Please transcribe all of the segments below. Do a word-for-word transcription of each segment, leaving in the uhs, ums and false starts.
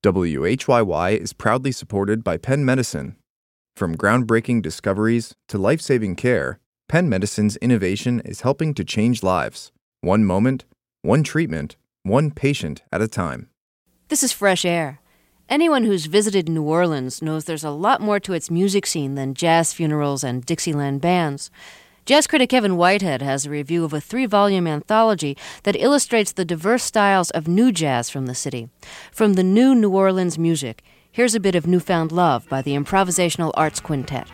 W H Y Y is proudly supported by Penn Medicine. From groundbreaking discoveries to life-saving care, Penn Medicine's innovation is helping to change lives. One moment, one treatment, one patient at a time. This is Fresh Air. Anyone who's visited New Orleans knows there's a lot more to its music scene than jazz funerals and Dixieland bands. Jazz critic Kevin Whitehead has a review of a three-volume anthology that illustrates the diverse styles of new jazz from the city. From the new New Orleans music, here's a bit of Newfound Love by the Improvisational Arts Quintet.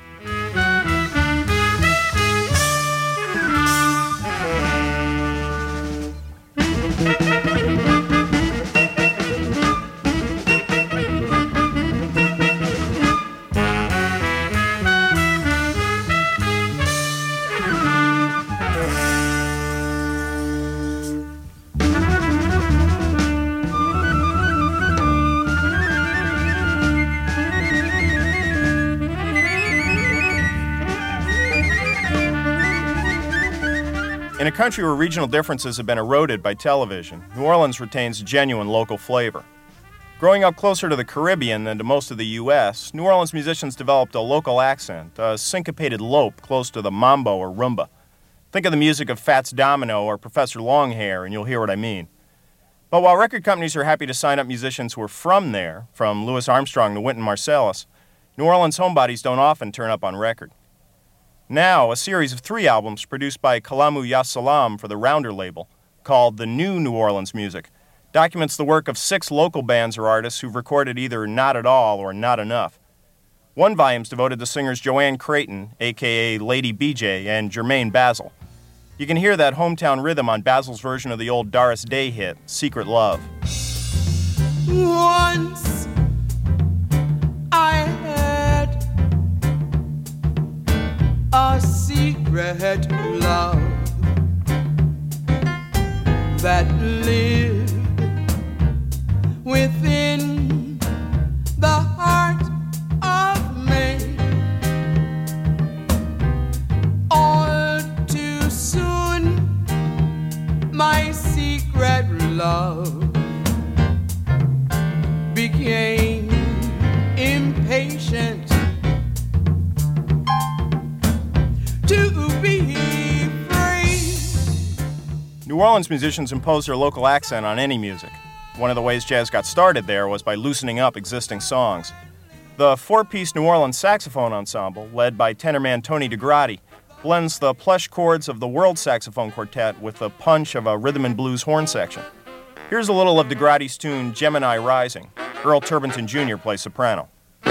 In a country where regional differences have been eroded by television, New Orleans retains genuine local flavor. Growing up closer to the Caribbean than to most of the U S, New Orleans musicians developed a local accent, a syncopated lope close to the mambo or rumba. Think of the music of Fats Domino or Professor Longhair and you'll hear what I mean. But while record companies are happy to sign up musicians who are from there, from Louis Armstrong to Wynton Marsalis, New Orleans homebodies don't often turn up on record. Now, a series of three albums produced by Kalamu Yassalam for the Rounder label, called The New New Orleans Music, documents the work of six local bands or artists who've recorded either not at all or not enough. One volume's devoted to singers Joanne Creighton, a k a. Lady B J, and Jermaine Basil. You can hear that hometown rhythm on Basil's version of the old Doris Day hit, Secret Love. Once I had a secret love that lived within the heart of me. All too soon, my secret love became impatient to be free. New Orleans musicians impose their local accent on any music. One of the ways jazz got started there was by loosening up existing songs. The four-piece New Orleans saxophone ensemble, led by tenorman Tony DeGrati, blends the plush chords of the World Saxophone Quartet with the punch of a rhythm and blues horn section. Here's a little of DeGrati's tune Gemini Rising. Earl Turbinton Junior plays soprano.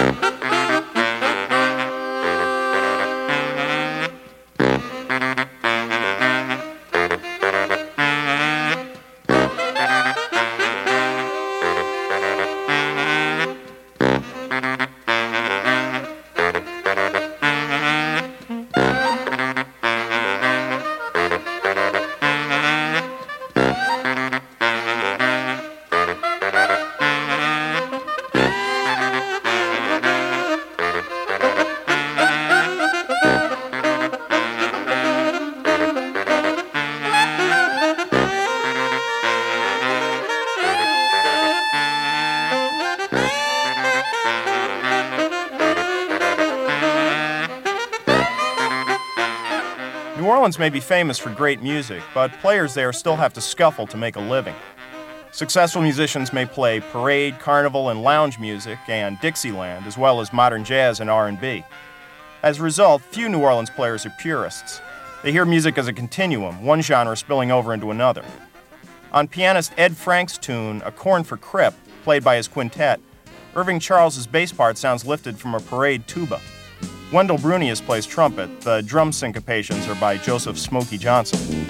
New Orleans may be famous for great music, but players there still have to scuffle to make a living. Successful musicians may play parade, carnival, and lounge music and Dixieland, as well as modern jazz and R and B. As a result, few New Orleans players are purists. They hear music as a continuum, one genre spilling over into another. On pianist Ed Frank's tune, A Corn for Crip, played by his quintet, Irving Charles's bass part sounds lifted from a parade tuba. Wendell Brunius plays trumpet. The drum syncopations are by Joseph Smokey Johnson.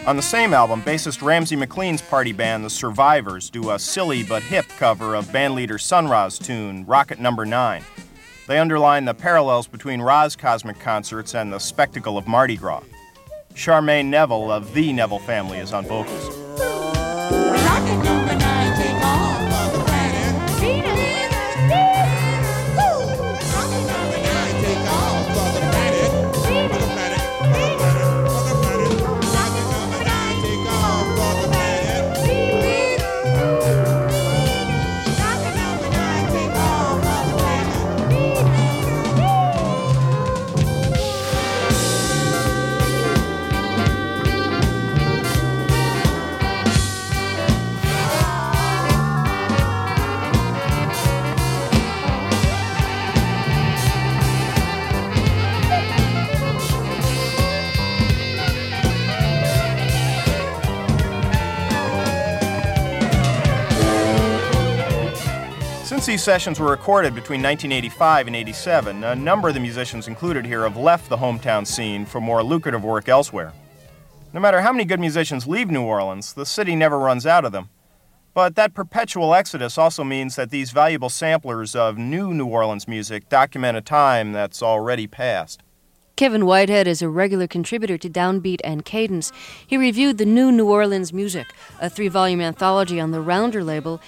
On the same album, bassist Ramsey McLean's party band, The Survivors, do a silly but hip cover of bandleader Sun Ra's tune, Rocket Number nine. They underline the parallels between Ra's cosmic concerts and the spectacle of Mardi Gras. Charmaine Neville of the Neville family is on vocals. Rocket number nine, take off for the planet. Rocket number nine, take off for the planet. For the planet, for the planet, for the planet. Rocket number nine, take off for the planet. Rocket number nine, take off for the planet. Since these sessions were recorded between nineteen eighty-five and eighty-seven, a number of the musicians included here have left the hometown scene for more lucrative work elsewhere. No matter how many good musicians leave New Orleans, the city never runs out of them. But that perpetual exodus also means that these valuable samplers of new New Orleans music document a time that's already past. Kevin Whitehead is a regular contributor to Downbeat and Cadence. He reviewed the new New Orleans Music, a three-volume anthology on the Rounder label,